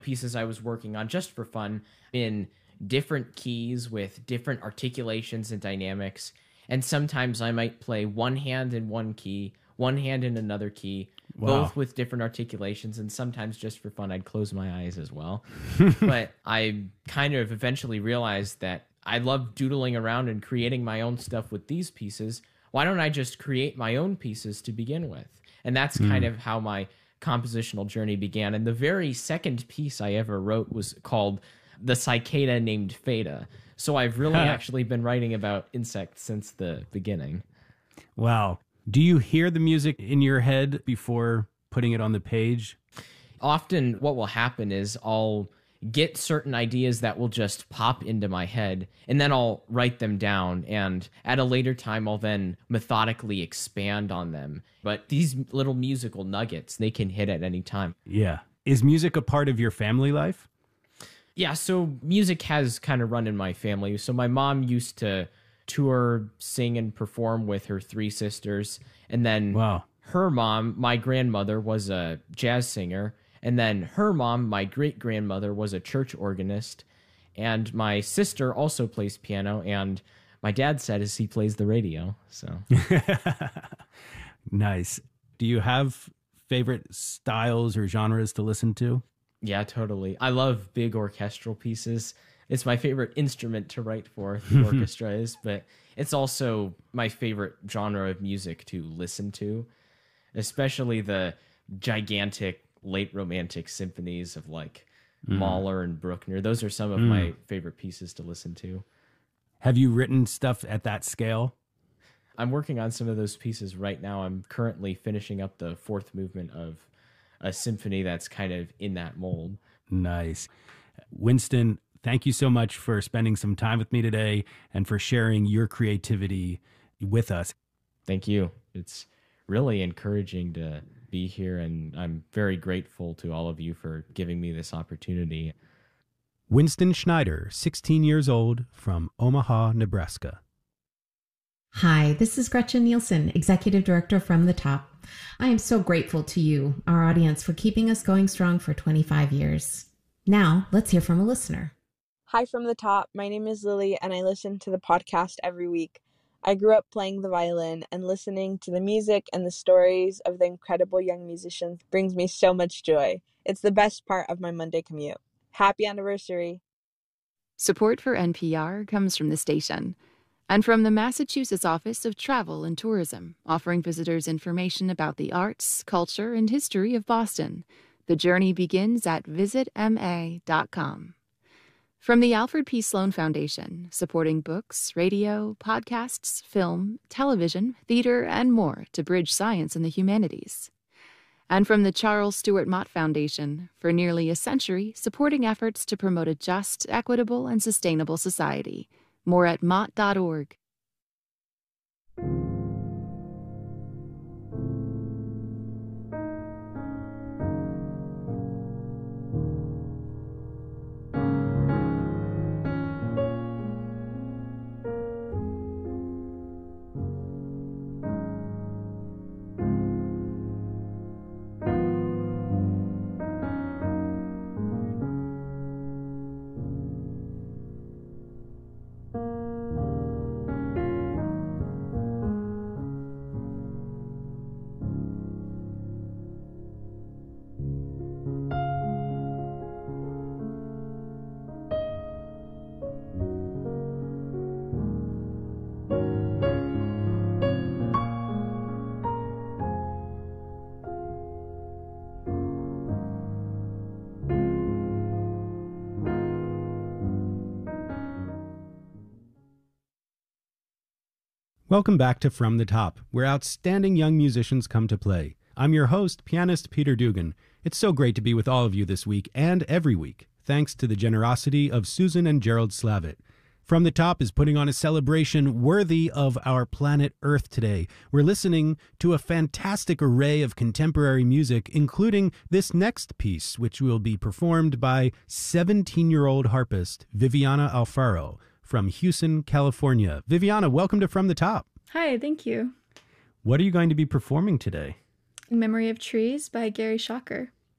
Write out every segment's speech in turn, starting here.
pieces I was working on just for fun in different keys with different articulations and dynamics. And sometimes I might play one hand in one key, one hand in another key, both with different articulations. And sometimes just for fun, I'd close my eyes as well. But I kind of eventually realized that I love doodling around and creating my own stuff with these pieces. Why don't I just create my own pieces to begin with? And that's kind of how my compositional journey began. And the very second piece I ever wrote was called The Cicada Named Feta. So I've really actually been writing about insects since the beginning. Wow. Do you hear the music in your head before putting it on the page? Often what will happen is I'll get certain ideas that will just pop into my head, and then I'll write them down, and at a later time I'll then methodically expand on them. But these little musical nuggets, they can hit at any time. Yeah. Is music a part of your family life? Yeah, so music has kind of run in my family. So my mom used to tour, sing, and perform with her three sisters. And then her mom, my grandmother, was a jazz singer. And then her mom, my great-grandmother, was a church organist. And my sister also plays piano. And my dad said he plays the radio. So Nice. Do you have favorite styles or genres to listen to? Yeah, totally. I love big orchestral pieces. It's my favorite instrument to write for, the orchestra is, but it's also my favorite genre of music to listen to, especially the gigantic late romantic symphonies of like Mahler and Bruckner. Those are some of my favorite pieces to listen to. Have you written stuff at that scale? I'm working on some of those pieces right now. I'm currently finishing up the fourth movement of a symphony that's kind of in that mold. Nice. Winston, thank you so much for spending some time with me today and for sharing your creativity with us. Thank you. It's really encouraging to be here, and I'm very grateful to all of you for giving me this opportunity. Winston Schneider, 16 years old, from Omaha, Nebraska. Hi, this is Gretchen Nielsen, Executive Director from The Top. I am so grateful to you, our audience, for keeping us going strong for 25 years. Now, let's hear from a listener. Hi from The Top. My name is Lily, and I listen to the podcast every week. I grew up playing the violin, and listening to the music and the stories of the incredible young musicians brings me so much joy. It's the best part of my Monday commute. Happy anniversary. Support for NPR comes from the station and from the Massachusetts Office of Travel and Tourism, offering visitors information about the arts, culture, and history of Boston. The journey begins at visitma.com. From the Alfred P. Sloan Foundation, supporting books, radio, podcasts, film, television, theater, and more to bridge science and the humanities. And from the Charles Stewart Mott Foundation, for nearly a century, supporting efforts to promote a just, equitable, and sustainable society. More at mott.org. Welcome back to From the Top, where outstanding young musicians come to play. I'm your host, pianist Peter Dugan. It's so great to be with all of you this week and every week, thanks to the generosity of Susan and Gerald Slavitt. From the Top is putting on a celebration worthy of our planet Earth today. We're listening to a fantastic array of contemporary music, including this next piece, which will be performed by 17-year-old harpist Viviana Alfaro from Houston, California. Viviana, welcome to From the Top. Hi, thank you. What are you going to be performing today? In Memory of Trees by Gary Shocker.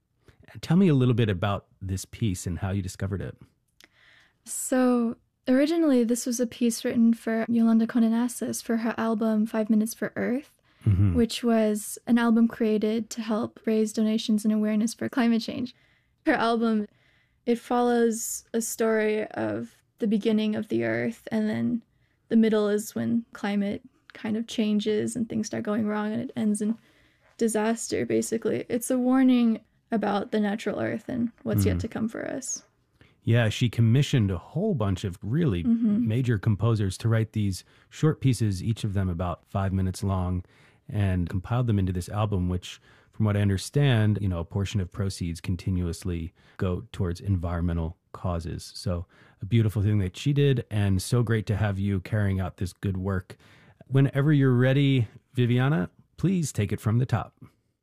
Tell me a little bit about this piece and how you discovered it. So originally, this was a piece written for Yolanda Koninassis for her album 5 Minutes for Earth, which was an album created to help raise donations and awareness for climate change. Her album, it follows a story of the beginning of the Earth, and then the middle is when climate kind of changes and things start going wrong, and it ends in disaster, basically. It's a warning about the natural Earth and what's yet to come for us. Yeah, she commissioned a whole bunch of really major composers to write these short pieces, each of them about 5 minutes long, and compiled them into this album, which, from what I understand, a portion of proceeds continuously go towards environmental causes. So a beautiful thing that she did, and so great to have you carrying out this good work. Whenever you're ready, Viviana, please take it from the top.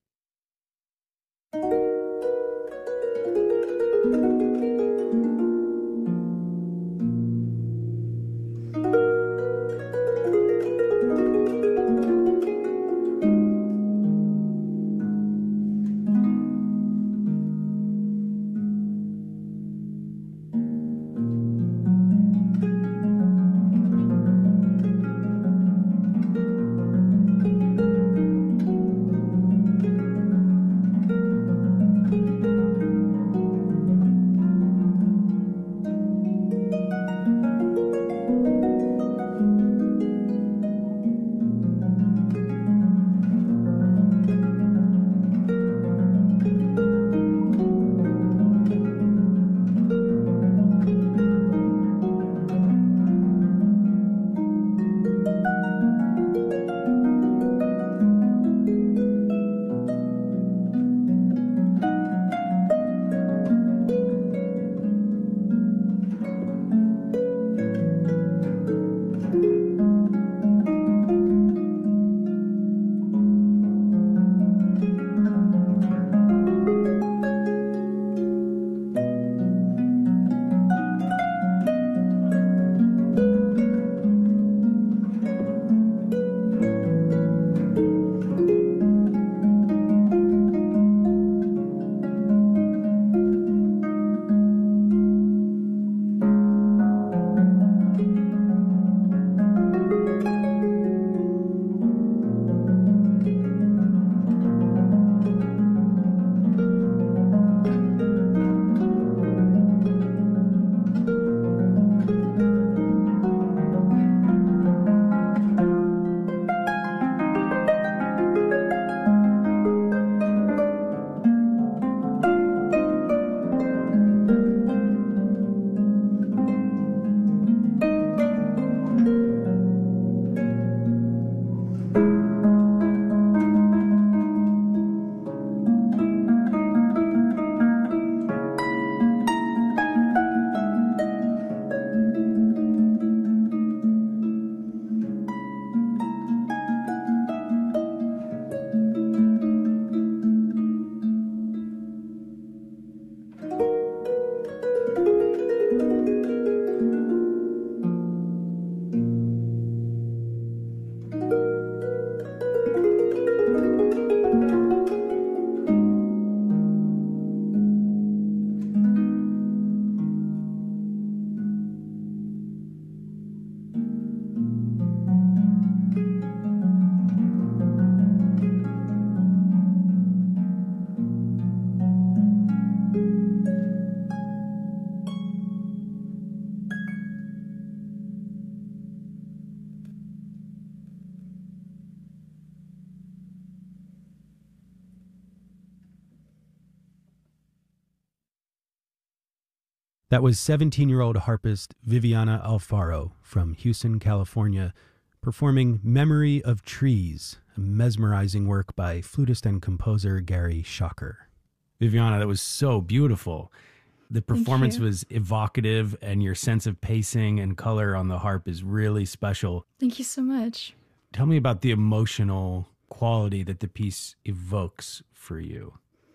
That was 17-year-old harpist Viviana Alfaro from Houston, California, performing Memory of Trees, a mesmerizing work by flutist and composer Gary Shocker. Viviana, that was so beautiful. The performance was evocative, and your sense of pacing and color on the harp is really special. Thank you so much. Tell me about the emotional quality that the piece evokes for you.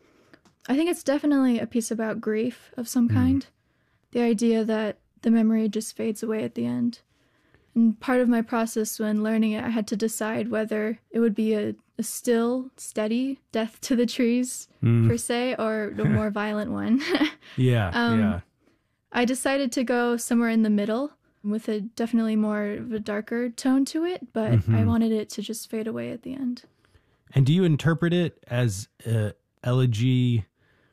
I think it's definitely a piece about grief of some kind. The idea that the memory just fades away at the end. And part of my process when learning it, I had to decide whether it would be a a still, steady death to the trees, per se, or a more violent one. Yeah. I decided to go somewhere in the middle with a definitely more of a darker tone to it, but I wanted it to just fade away at the end. And do you interpret it as an elegy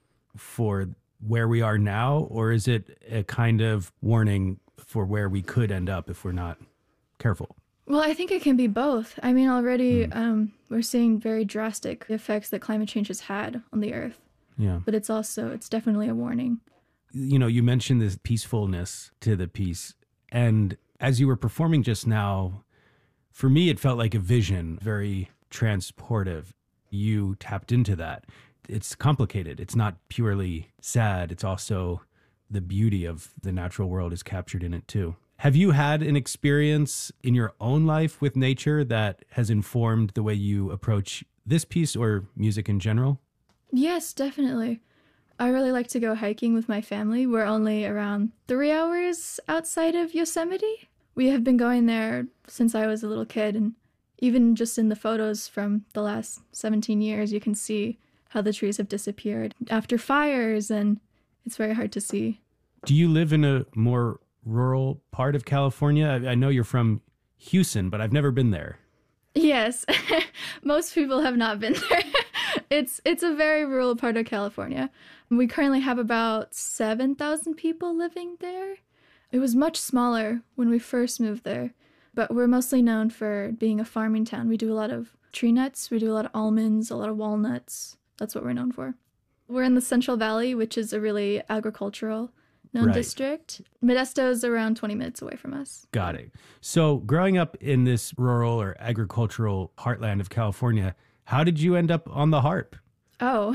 for where we are now, or is it a kind of warning for where we could end up if we're not careful? Well, I think it can be both. I mean, already we're seeing very drastic effects that climate change has had on the Earth. Yeah. But it's definitely a warning. You know, you mentioned this peacefulness to the piece. And as you were performing just now, for me, it felt like a vision, very transportive. You tapped into that. It's complicated. It's not purely sad. It's also the beauty of the natural world is captured in it too. Have you had an experience in your own life with nature that has informed the way you approach this piece or music in general? Yes, definitely. I really like to go hiking with my family. We're only around 3 hours outside of Yosemite. We have been going there since I was a little kid, and even just in the photos from the last 17 years, you can see how the trees have disappeared after fires, and it's very hard to see. Do you live in a more rural part of California? I know you're from Houston, but I've never been there. Yes, most people have not been there. It's a very rural part of California. We currently have about 7,000 people living there. It was much smaller when we first moved there, but we're mostly known for being a farming town. We do a lot of tree nuts, we do a lot of almonds, a lot of walnuts. That's what we're known for. We're in the Central Valley, which is a really agricultural known district. Modesto is around 20 minutes away from us. Got it. So growing up in this rural or agricultural heartland of California, how did you end up on the harp? Oh,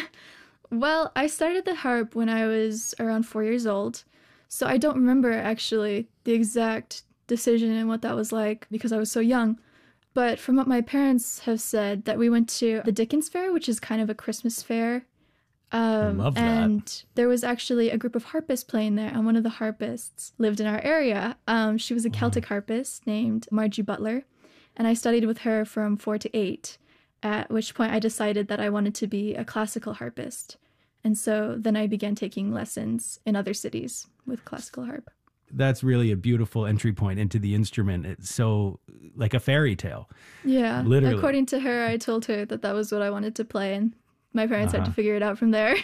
well, I started the harp when I was around 4 years old. So I don't remember actually the exact decision and what that was like because I was so young. But from what my parents have said, that we went to the Dickens Fair, which is kind of a Christmas fair. I love that. And there was actually a group of harpists playing there, and one of the harpists lived in our area. She was a Celtic harpist named Margie Butler, and I studied with her from 4 to 8, at which point I decided that I wanted to be a classical harpist. And so then I began taking lessons in other cities with classical harp. That's really a beautiful entry point into the instrument. It's so like a fairy tale. Yeah. Literally. According to her, I told her that was what I wanted to play, and my parents had to figure it out from there.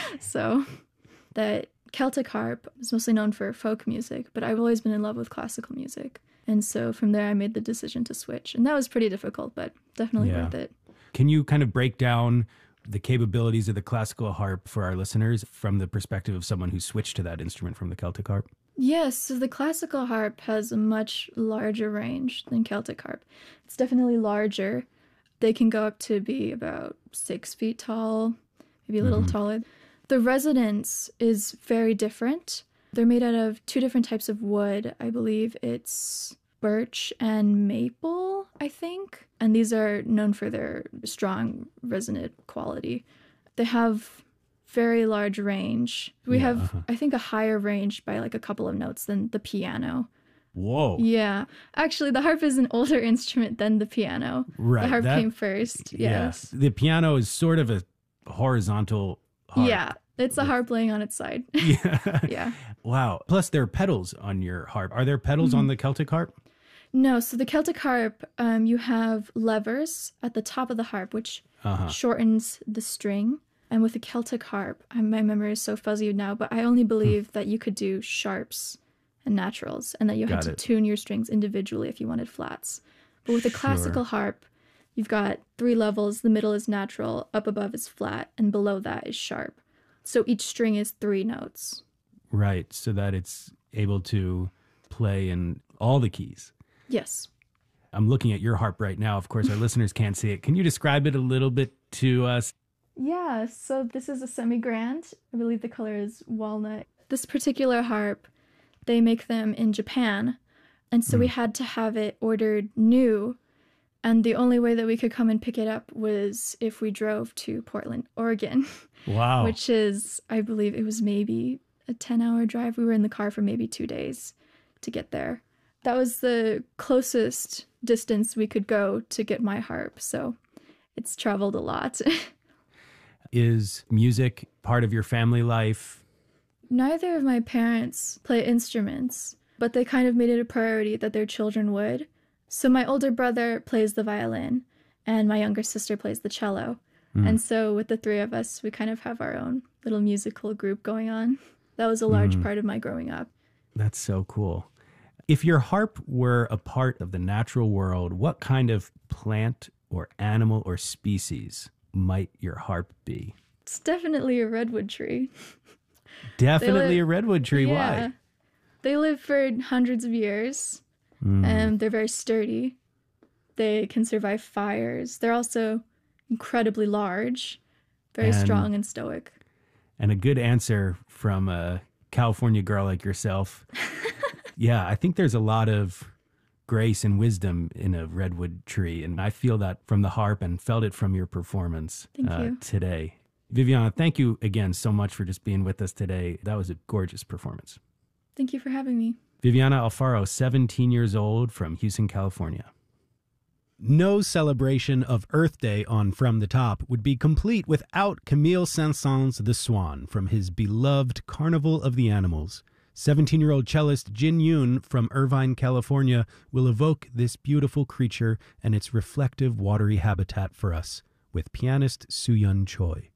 So that Celtic harp is mostly known for folk music, but I've always been in love with classical music. And so from there, I made the decision to switch. And that was pretty difficult, but definitely worth it. Can you kind of break down the capabilities of the classical harp for our listeners from the perspective of someone who switched to that instrument from the Celtic harp? Yes, so the classical harp has a much larger range than Celtic harp. It's definitely larger. They can go up to be about 6 feet tall, maybe a little taller. The resonance is very different. They're made out of 2 different types of wood. I believe it's birch and maple, I think. And these are known for their strong resonant quality. They have very large range. We have, I think, a higher range by like a couple of notes than the piano. Whoa. Yeah. Actually, the harp is an older instrument than the piano. Right. The harp came first. Yes. The piano is sort of a horizontal harp. Yeah. It's a harp laying on its side. Yeah. Wow. Plus, there are pedals on your harp. Are there pedals on the Celtic harp? No. So the Celtic harp, you have levers at the top of the harp, which shortens the string. And with the Celtic harp, my memory is so fuzzy now, but I only believe that you could do sharps and naturals, and that you had to tune your strings individually if you wanted flats. But with the classical harp, you've got 3 levels. The middle is natural, up above is flat, and below that is sharp. So each string is 3 notes. Right, so that it's able to play in all the keys. Yes. I'm looking at your harp right now. Of course, our listeners can't see it. Can you describe it a little bit to us? Yeah, so this is a semi-grand. I believe the color is walnut. This particular harp, they make them in Japan, and so we had to have it ordered new, and the only way that we could come and pick it up was if we drove to Portland, Oregon. Wow. Which is, I believe it was maybe a 10-hour drive. We were in the car for maybe 2 days to get there. That was the closest distance we could go to get my harp, so it's traveled a lot. Is music part of your family life? Neither of my parents play instruments, but they kind of made it a priority that their children would. So my older brother plays the violin, and my younger sister plays the cello. And so with the three of us, we kind of have our own little musical group going on. That was a large part of my growing up. That's so cool. If your harp were a part of the natural world, what kind of plant or animal or species might your harp be? It's definitely a redwood tree. Definitely a redwood tree. Yeah. Why? They live for hundreds of years, and they're very sturdy. They can survive fires. They're also incredibly large, very strong and stoic. And a good answer from a California girl like yourself. Yeah, I think there's a lot of grace and wisdom in a redwood tree, and I feel that from the harp and felt it from your performance today. Viviana, thank you again so much for just being with us today. That was a gorgeous performance. Thank you for having me. Viviana Alfaro, 17 years old, from Houston, California. No celebration of Earth Day on From the Top would be complete without Camille Saint-Saëns' The Swan from his beloved Carnival of the Animals. 17-year-old cellist Jin Yoon from Irvine, California, will evoke this beautiful creature and its reflective watery habitat for us with pianist Soo-Yun Choi.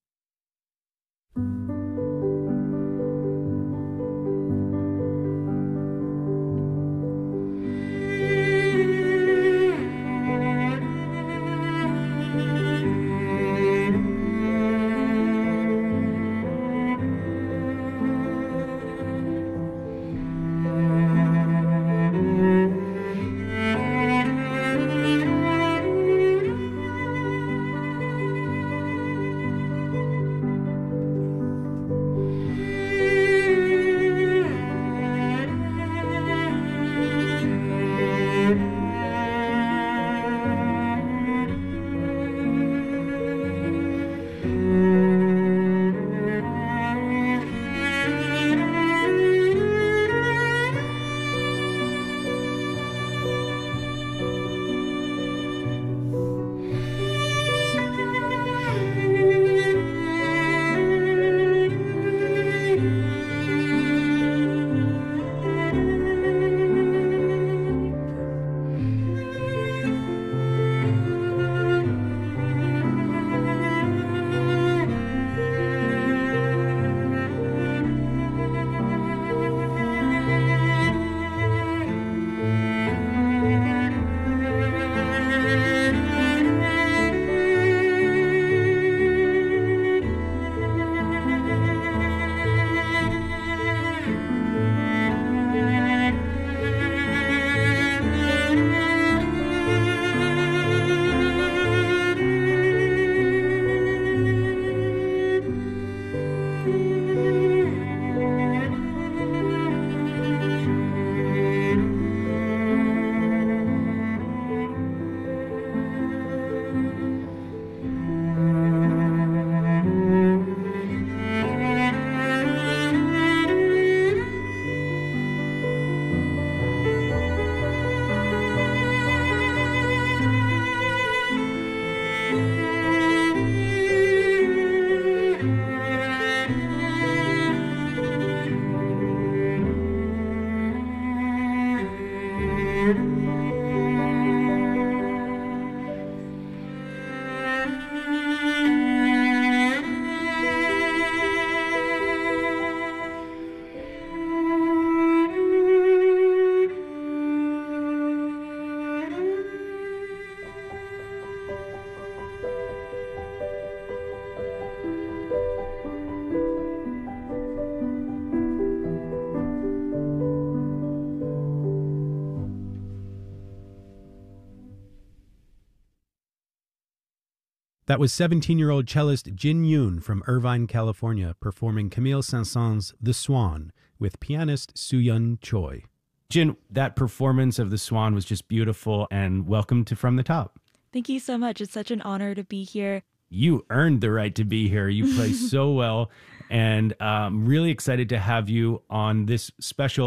That was 17-year-old cellist Jin Yoon from Irvine, California, performing Camille Saint-Saëns' The Swan with pianist Soo-Yun Choi. Jin, that performance of The Swan was just beautiful, and welcome to From the Top. Thank you so much. It's such an honor to be here. You earned the right to be here. You play so well, and I'm really excited to have you on this special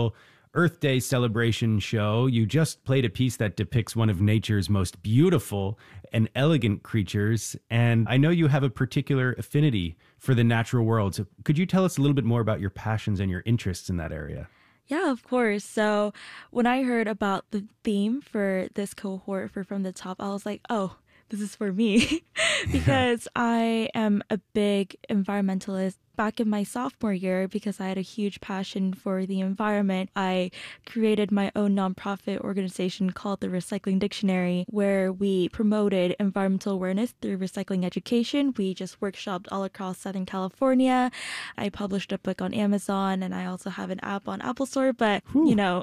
Earth Day celebration show. You just played a piece that depicts one of nature's most beautiful and elegant creatures. And I know you have a particular affinity for the natural world. So could you tell us a little bit more about your passions and your interests in that area? Yeah, of course. So when I heard about the theme for this cohort for From the Top, I was like, oh, this is for me because I am a big environmentalist. Back in my sophomore year, because I had a huge passion for the environment, I created my own nonprofit organization called the Recycling Dictionary, where we promoted environmental awareness through recycling education. We just workshopped all across Southern California. I published a book on Amazon, and I also have an app on Apple Store, but you know.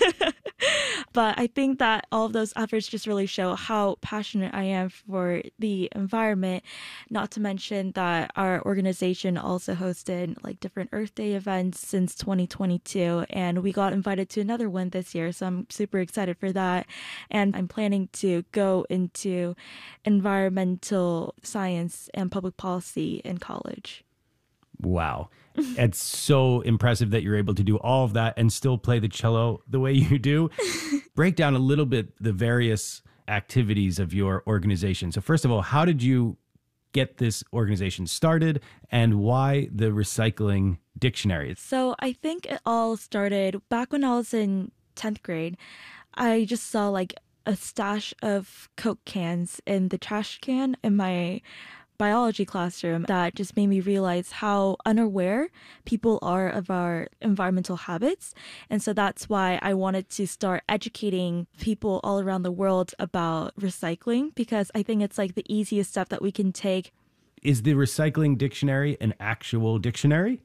But I think that all of those efforts just really show how passionate I am for the environment, not to mention that our organization also hosted like different Earth Day events since 2022, and we got invited to another one this year, so I'm super excited for that. And I'm planning to go into environmental science and public policy in college. Wow. It's so impressive that you're able to do all of that and still play the cello the way you do. Break down a little bit the various activities of your organization. So first of all, how did you get this organization started, and why the Recycling Dictionary? So I think it all started back when I was in 10th grade. I just saw like a stash of Coke cans in the trash can in my biology classroom that just made me realize how unaware people are of our environmental habits. And so that's why I wanted to start educating people all around the world about recycling, because I think it's like the easiest step that we can take. Is the Recycling Dictionary an actual dictionary?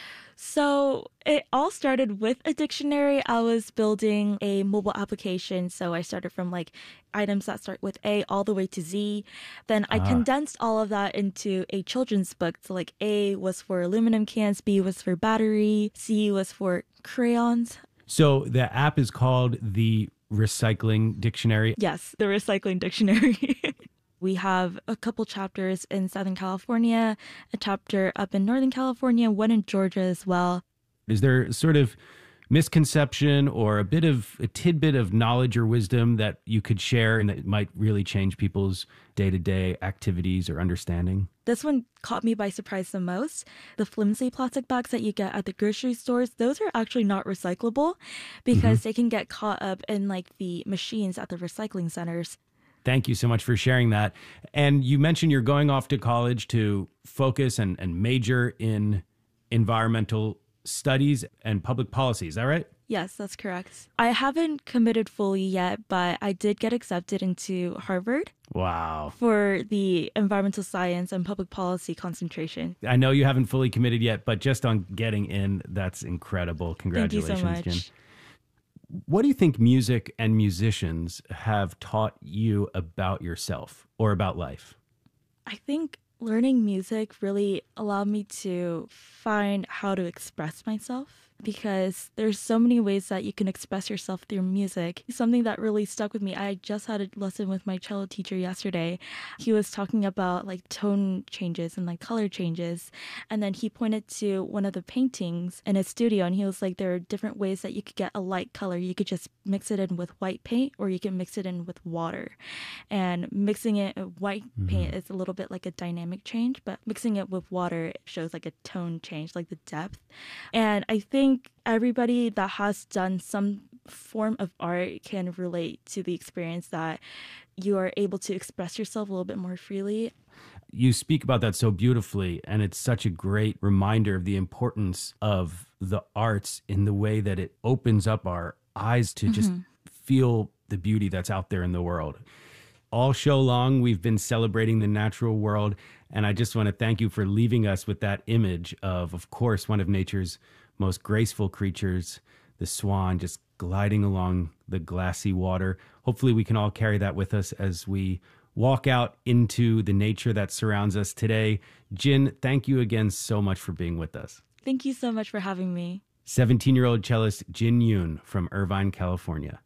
So it all started with a dictionary. I was building a mobile application. So I started from like items that start with A all the way to Z. Then I condensed all of that into a children's book. So like A was for aluminum cans, B was for battery, C was for crayons. So the app is called the Recycling Dictionary? Yes, the Recycling Dictionary. We have a couple chapters in Southern California, a chapter up in Northern California, one in Georgia as well. Is there sort of misconception or a tidbit of knowledge or wisdom that you could share and that might really change people's day-to-day activities or understanding? This one caught me by surprise the most. The flimsy plastic bags that you get at the grocery stores, those are actually not recyclable because they can get caught up in like the machines at the recycling centers. Thank you so much for sharing that. And you mentioned you're going off to college to focus and major in environmental studies and public policy. Is that right? Yes, that's correct. I haven't committed fully yet, but I did get accepted into Harvard. Wow. For the environmental science and public policy concentration. I know you haven't fully committed yet, but just on getting in, that's incredible. Congratulations, Thank you so much. Jen. What do you think music and musicians have taught you about yourself or about life? I think learning music really allowed me to find how to express myself, because there's so many ways that you can express yourself through music. Something that really stuck with me, I just had a lesson with my cello teacher yesterday. He was talking about like tone changes and like color changes. And then he pointed to one of the paintings in his studio, and he was like, there are different ways that you could get a light color. You could just mix it in with white paint, or you can mix it in with water. And mixing it with white paint is a little bit like a dynamic change, but mixing it with water shows like a tone change, like the depth. And I think everybody that has done some form of art can relate to the experience that you are able to express yourself a little bit more freely. You speak about that so beautifully, and it's such a great reminder of the importance of the arts in the way that it opens up our eyes to just feel the beauty that's out there in the world. All show long, we've been celebrating the natural world, and I just want to thank you for leaving us with that image of course, one of nature's most graceful creatures, the swan, just gliding along the glassy water. Hopefully we can all carry that with us as we walk out into the nature that surrounds us today. Jin, thank you again so much for being with us. Thank you so much for having me. 17-year-old cellist Jin Yoon from Irvine, California.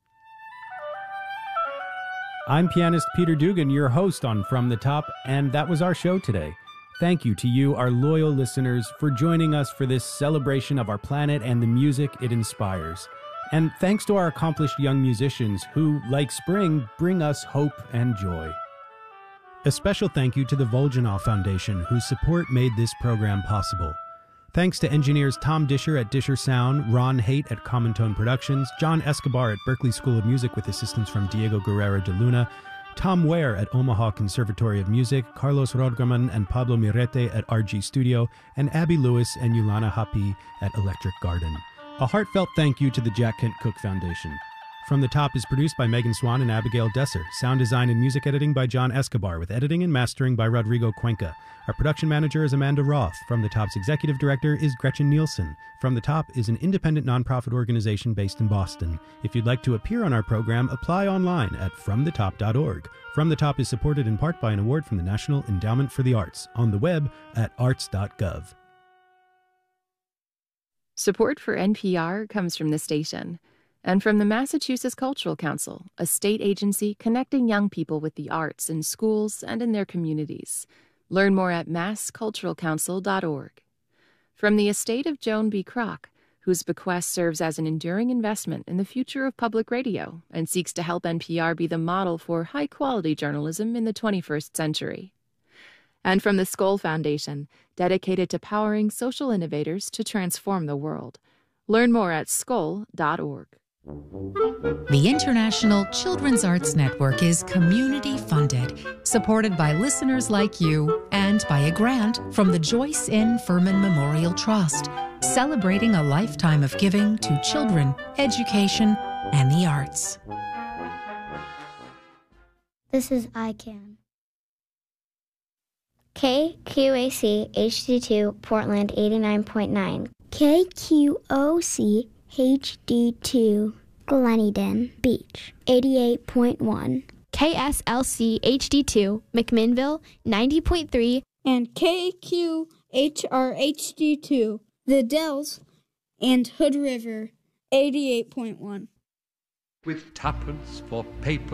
I'm pianist Peter Dugan, your host on From the Top, and that was our show today. Thank you to you, our loyal listeners, for joining us for this celebration of our planet and the music it inspires. And thanks to our accomplished young musicians who, like spring, bring us hope and joy. A special thank you to the Voljanov Foundation, whose support made this program possible. Thanks to engineers Tom Disher at Disher Sound, Ron Haight at Common Tone Productions, John Escobar at Berklee School of Music with assistance from Diego Guerrero de Luna, Tom Ware at Omaha Conservatory of Music, Carlos Rodgerman and Pablo Mirete at RG Studio, and Abby Lewis and Yulana Hapi at Electric Garden. A heartfelt thank you to the Jack Kent Cooke Foundation. From the Top is produced by Megan Swan and Abigail Desser. Sound design and music editing by John Escobar, with editing and mastering by Rodrigo Cuenca. Our production manager is Amanda Roth. From the Top's executive director is Gretchen Nielsen. From the Top is an independent nonprofit organization based in Boston. If you'd like to appear on our program, apply online at fromthetop.org. From the Top is supported in part by an award from the National Endowment for the Arts, on the web at arts.gov. Support for NPR comes from the station and from the Massachusetts Cultural Council, a state agency connecting young people with the arts in schools and in their communities. Learn more at massculturalcouncil.org. From the estate of Joan B. Kroc, whose bequest serves as an enduring investment in the future of public radio and seeks to help NPR be the model for high-quality journalism in the 21st century. And from the Skoll Foundation, dedicated to powering social innovators to transform the world. Learn more at skoll.org. The International Children's Arts Network is community-funded, supported by listeners like you, and by a grant from the Joyce N. Furman Memorial Trust, celebrating a lifetime of giving to children, education, and the arts. This is ICANN. KQAC HD2 Portland 89.9. KQOC HD2 Gleneden Beach 88.1. KSLC HD2 McMinnville 90.3. And KQHR HD2 The Dells and Hood River 88.1. With tuppence for paper